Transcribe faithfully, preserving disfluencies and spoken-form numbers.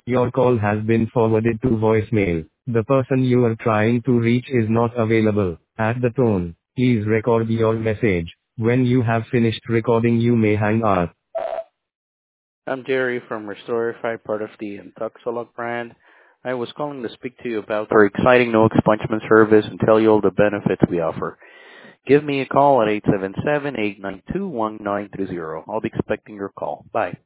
Your call has been forwarded to voicemail. The person you are trying to reach is not available. At the tone, please record your message. When you have finished recording, you may hang up. I'm Jerry from Restorify, part of the Intoxolog brand. I was calling to speak to you about our exciting no expungement service and tell you all the benefits we offer. Give me a call at eight seven seven, eight nine two, one nine three zero. I'll be expecting your call. Bye.